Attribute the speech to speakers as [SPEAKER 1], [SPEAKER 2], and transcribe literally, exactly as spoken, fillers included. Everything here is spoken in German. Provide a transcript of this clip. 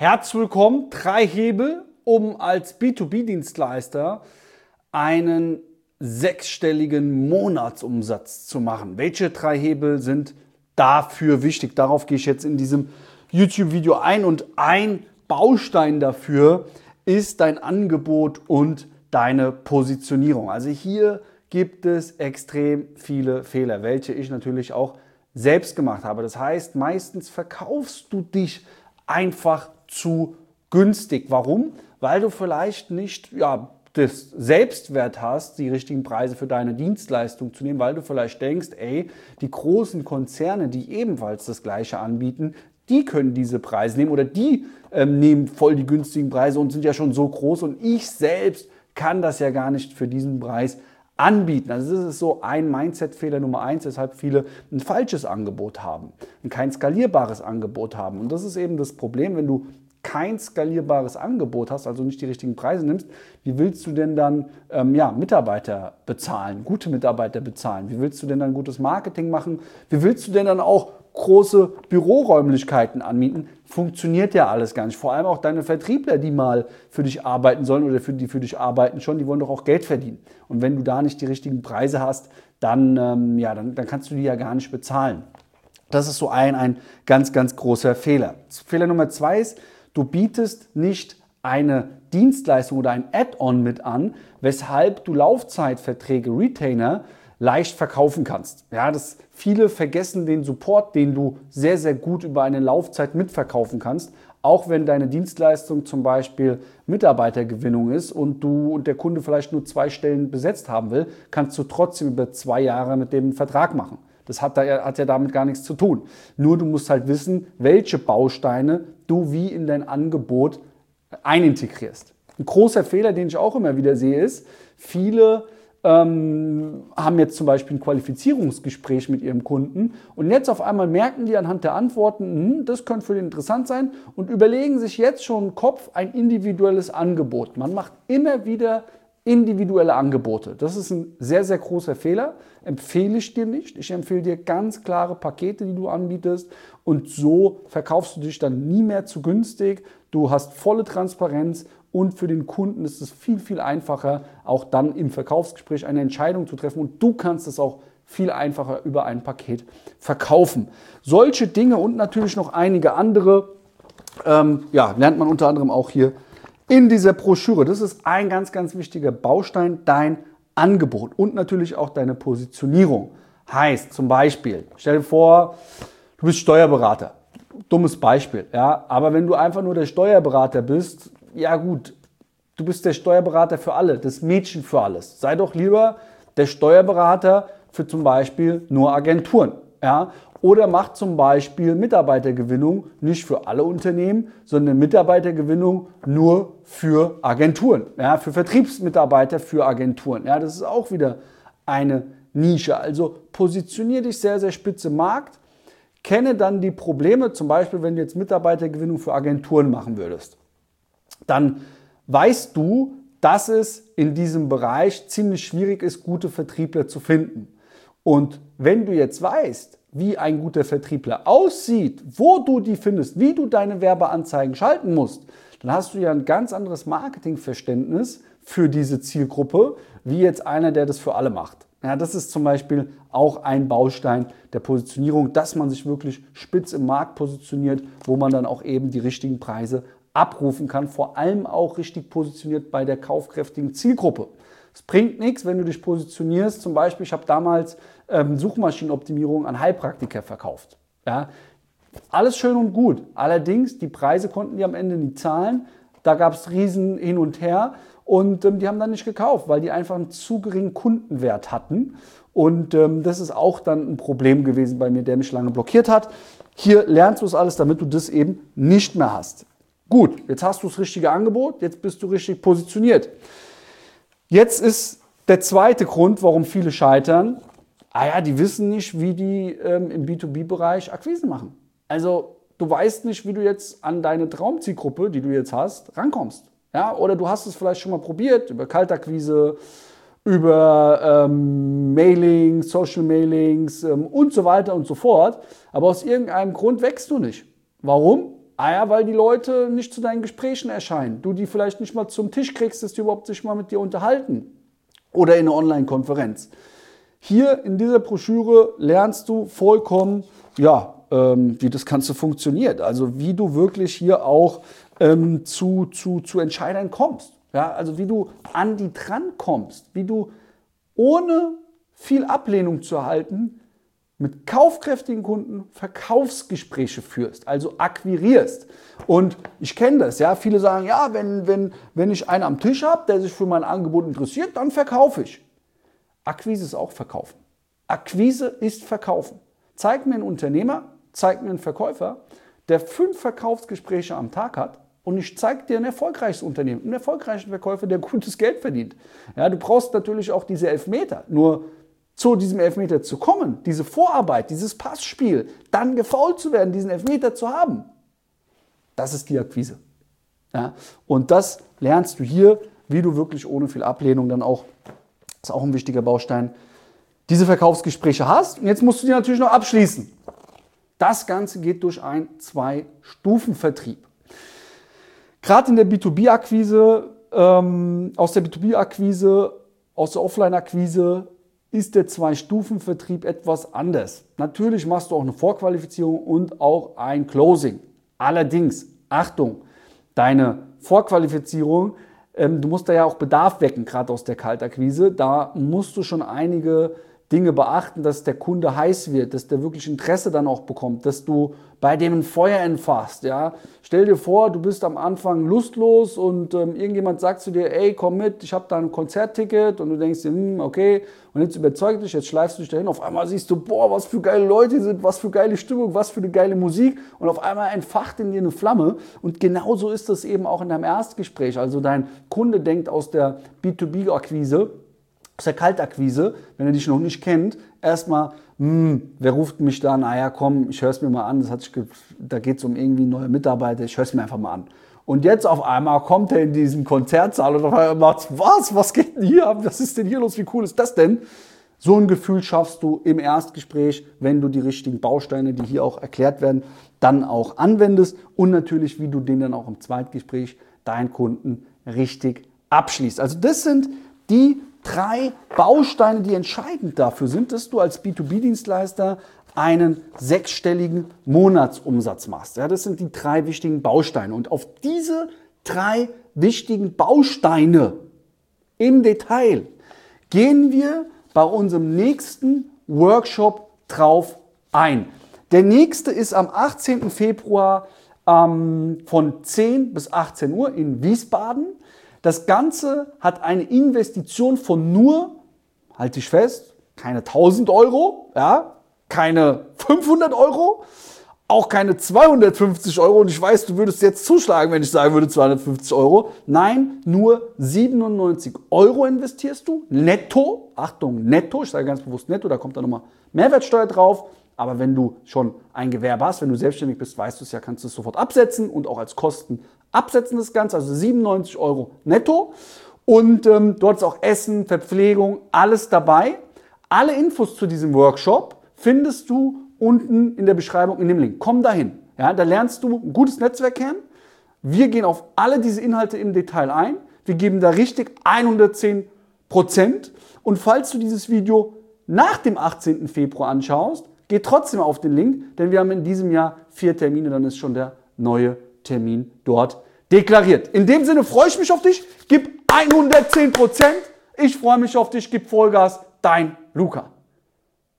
[SPEAKER 1] Herzlich willkommen, drei Hebel, um als B zwei B-Dienstleister einen sechsstelligen Monatsumsatz zu machen. Welche drei Hebel sind dafür wichtig? Darauf gehe ich jetzt in diesem YouTube-Video ein und ein Baustein dafür ist dein Angebot und deine Positionierung. Also hier gibt es extrem viele Fehler, welche ich natürlich auch selbst gemacht habe. Das heißt, meistens verkaufst du dich einfach zu günstig. Warum? Weil du vielleicht nicht ja, das Selbstwert hast, die richtigen Preise für deine Dienstleistung zu nehmen, weil du vielleicht denkst, ey, die großen Konzerne, die ebenfalls das Gleiche anbieten, die können diese Preise nehmen oder die ähm, nehmen voll die günstigen Preise und sind ja schon so groß und ich selbst kann das ja gar nicht für diesen Preis anbieten. Also das ist so ein Mindset-Fehler Nummer eins, weshalb viele ein falsches Angebot haben, kein skalierbares Angebot haben. Und das ist eben das Problem, wenn du kein skalierbares Angebot hast, also nicht die richtigen Preise nimmst, wie willst du denn dann ähm, ja, Mitarbeiter bezahlen, gute Mitarbeiter bezahlen? Wie willst du denn dann gutes Marketing machen? Wie willst du denn dann auch große Büroräumlichkeiten anmieten? Funktioniert ja alles gar nicht. Vor allem auch deine Vertriebler, die mal für dich arbeiten sollen oder für die für dich arbeiten schon, die wollen doch auch Geld verdienen. Und wenn du da nicht die richtigen Preise hast, dann, ähm, ja, dann, dann kannst du die ja gar nicht bezahlen. Das ist so ein, ein ganz, ganz großer Fehler. Fehler Nummer zwei ist, du bietest nicht eine Dienstleistung oder ein Add-on mit an, weshalb du Laufzeitverträge, Retainer, leicht verkaufen kannst. Ja, das, viele vergessen den Support, den du sehr, sehr gut über eine Laufzeit mitverkaufen kannst. Auch wenn deine Dienstleistung zum Beispiel Mitarbeitergewinnung ist und du und der Kunde vielleicht nur zwei Stellen besetzt haben will, kannst du trotzdem über zwei Jahre mit dem einen Vertrag machen. Das hat, da, hat ja damit gar nichts zu tun. Nur du musst halt wissen, welche Bausteine du wie in dein Angebot einintegrierst. Ein großer Fehler, den ich auch immer wieder sehe, ist, viele ähm, haben jetzt zum Beispiel ein Qualifizierungsgespräch mit ihrem Kunden und jetzt auf einmal merken die anhand der Antworten, hm, das könnte für den interessant sein und überlegen sich jetzt schon im Kopf ein individuelles Angebot. Man macht immer wieder individuelle Angebote. Das ist ein sehr, sehr großer Fehler. Empfehle ich dir nicht. Ich empfehle dir ganz klare Pakete, die du anbietest und so verkaufst du dich dann nie mehr zu günstig. Du hast volle Transparenz und für den Kunden ist es viel, viel einfacher, auch dann im Verkaufsgespräch eine Entscheidung zu treffen und du kannst es auch viel einfacher über ein Paket verkaufen. Solche Dinge und natürlich noch einige andere ähm, ja, lernt man unter anderem auch hier in dieser Broschüre. Das ist ein ganz, ganz wichtiger Baustein, dein Angebot und natürlich auch deine Positionierung. Heißt zum Beispiel, stell dir vor, du bist Steuerberater. Dummes Beispiel, ja. Aber wenn du einfach nur der Steuerberater bist, ja gut, du bist der Steuerberater für alle, das Mädchen für alles. Sei doch lieber der Steuerberater für zum Beispiel nur Agenturen, ja. Oder macht zum Beispiel Mitarbeitergewinnung nicht für alle Unternehmen, sondern Mitarbeitergewinnung nur für Agenturen, ja, für Vertriebsmitarbeiter für Agenturen. Ja, das ist auch wieder eine Nische. Also positioniere dich sehr, sehr spitze im Markt, kenne dann die Probleme, zum Beispiel wenn du jetzt Mitarbeitergewinnung für Agenturen machen würdest. Dann weißt du, dass es in diesem Bereich ziemlich schwierig ist, gute Vertriebler zu finden. Und wenn du jetzt weißt, wie ein guter Vertriebler aussieht, wo du die findest, wie du deine Werbeanzeigen schalten musst, dann hast du ja ein ganz anderes Marketingverständnis für diese Zielgruppe, wie jetzt einer, der das für alle macht. Ja, das ist zum Beispiel auch ein Baustein der Positionierung, dass man sich wirklich spitz im Markt positioniert, wo man dann auch eben die richtigen Preise abrufen kann, vor allem auch richtig positioniert bei der kaufkräftigen Zielgruppe. Es bringt nichts, wenn du dich positionierst. Zum Beispiel, ich habe damals ähm, Suchmaschinenoptimierung an Heilpraktiker verkauft. Ja, alles schön und gut. Allerdings, die Preise konnten die am Ende nicht zahlen. Da gab es riesen hin und her und ähm, die haben dann nicht gekauft, weil die einfach einen zu geringen Kundenwert hatten. Und ähm, das ist auch dann ein Problem gewesen bei mir, der mich lange blockiert hat. Hier lernst du es alles, damit du das eben nicht mehr hast. Gut, jetzt hast du das richtige Angebot, jetzt bist du richtig positioniert. Jetzt ist der zweite Grund, warum viele scheitern. Ah ja, die wissen nicht, wie die ähm, im B zwei B-Bereich Akquise machen. Also du weißt nicht, wie du jetzt an deine Traumzielgruppe, die du jetzt hast, rankommst. Ja, oder du hast es vielleicht schon mal probiert über Kaltakquise, über ähm, Mailings, Social Mailings ähm, und so weiter und so fort. Aber aus irgendeinem Grund wächst du nicht. Warum? Ah ja, weil die Leute nicht zu deinen Gesprächen erscheinen. Du die vielleicht nicht mal zum Tisch kriegst, dass die überhaupt sich mal mit dir unterhalten. Oder in einer Online-Konferenz. Hier in dieser Broschüre lernst du vollkommen, ja, ähm, wie das Ganze funktioniert. Also wie du wirklich hier auch ähm, zu, zu, zu Entscheidern kommst. Ja, also wie du an die dran kommst. Wie du ohne viel Ablehnung zu erhalten mit kaufkräftigen Kunden Verkaufsgespräche führst, also akquirierst. Und ich kenne das, ja, viele sagen, ja, wenn, wenn, wenn ich einen am Tisch habe, der sich für mein Angebot interessiert, dann verkaufe ich. Akquise ist auch Verkaufen. Akquise ist Verkaufen. Zeig mir einen Unternehmer, zeig mir einen Verkäufer, der fünf Verkaufsgespräche am Tag hat, und ich zeige dir ein erfolgreiches Unternehmen, einen erfolgreichen Verkäufer, der gutes Geld verdient. Ja, du brauchst natürlich auch diese Elfmeter, nur zu diesem Elfmeter zu kommen, diese Vorarbeit, dieses Passspiel, dann gefoult zu werden, diesen Elfmeter zu haben, das ist die Akquise. Ja? Und das lernst du hier, wie du wirklich ohne viel Ablehnung dann auch, das ist auch ein wichtiger Baustein, diese Verkaufsgespräche hast. Und jetzt musst du die natürlich noch abschließen. Das Ganze geht durch einen Zwei-Stufen-Vertrieb. Gerade in der B zwei B-Akquise, ähm, aus der B zwei B-Akquise, aus der Offline-Akquise, ist der Zwei-Stufen-Vertrieb etwas anders. Natürlich machst du auch eine Vorqualifizierung und auch ein Closing. Allerdings, Achtung, deine Vorqualifizierung, ähm, du musst da ja auch Bedarf wecken, gerade aus der Kaltakquise. Da musst du schon einige Dinge beachten, dass der Kunde heiß wird, dass der wirklich Interesse dann auch bekommt, dass du bei dem ein Feuer entfachst. Ja? Stell dir vor, du bist am Anfang lustlos und ähm, irgendjemand sagt zu dir, ey, komm mit, ich habe da ein Konzertticket, und du denkst dir, hm, okay, und jetzt überzeugt dich, jetzt schleifst du dich dahin, auf einmal siehst du, boah, was für geile Leute sind, was für geile Stimmung, was für eine geile Musik, und auf einmal entfacht in dir eine Flamme, und genauso ist das eben auch in deinem Erstgespräch. Also dein Kunde denkt aus der B zwei B-Akquise, aus der Kaltakquise, wenn er dich noch nicht kennt, erstmal, hm, wer ruft mich da? Naja, komm, ich höre es mir mal an, das hat sich, da geht es um irgendwie neue Mitarbeiter, ich höre es mir einfach mal an. Und jetzt auf einmal kommt er in diesen Konzertsaal und auf einmal macht, was, was geht denn hier ab? Was ist denn hier los? Wie cool ist das denn? So ein Gefühl schaffst du im Erstgespräch, wenn du die richtigen Bausteine, die hier auch erklärt werden, dann auch anwendest, und natürlich, wie du den dann auch im Zweitgespräch deinen Kunden richtig abschließt. Also das sind die drei Bausteine, die entscheidend dafür sind, dass du als B zwei B-Dienstleister einen sechsstelligen Monatsumsatz machst. Ja, das sind die drei wichtigen Bausteine. Und auf diese drei wichtigen Bausteine im Detail gehen wir bei unserem nächsten Workshop drauf ein. Der nächste ist am achtzehnten Februar ähm, von zehn bis achtzehn Uhr in Wiesbaden. Das Ganze hat eine Investition von nur, halte ich fest, keine tausend Euro, ja, keine fünfhundert Euro, auch keine zweihundertfünfzig Euro. Und ich weiß, du würdest jetzt zuschlagen, wenn ich sagen würde zweihundertfünfzig Euro. Nein, nur siebenundneunzig Euro investierst du netto. Achtung, netto, ich sage ganz bewusst netto, da kommt dann nochmal Mehrwertsteuer drauf. Aber wenn du schon ein Gewerbe hast, wenn du selbstständig bist, weißt du es ja, kannst du es sofort absetzen und auch als Kosten absetzen das Ganze, also siebenundneunzig Euro netto. Und ähm, dort ist auch Essen, Verpflegung, alles dabei. Alle Infos zu diesem Workshop findest du unten in der Beschreibung in dem Link. Komm dahin. Ja, da lernst du ein gutes Netzwerk kennen. Wir gehen auf alle diese Inhalte im Detail ein. Wir geben da richtig hundertzehn Prozent. Und falls du dieses Video nach dem achtzehnten Februar anschaust, geh trotzdem auf den Link, denn wir haben in diesem Jahr vier Termine, dann ist schon der neue Termin dort deklariert. In dem Sinne freue ich mich auf dich, gib hundertzehn Prozent, ich freue mich auf dich, gib Vollgas, dein Luca.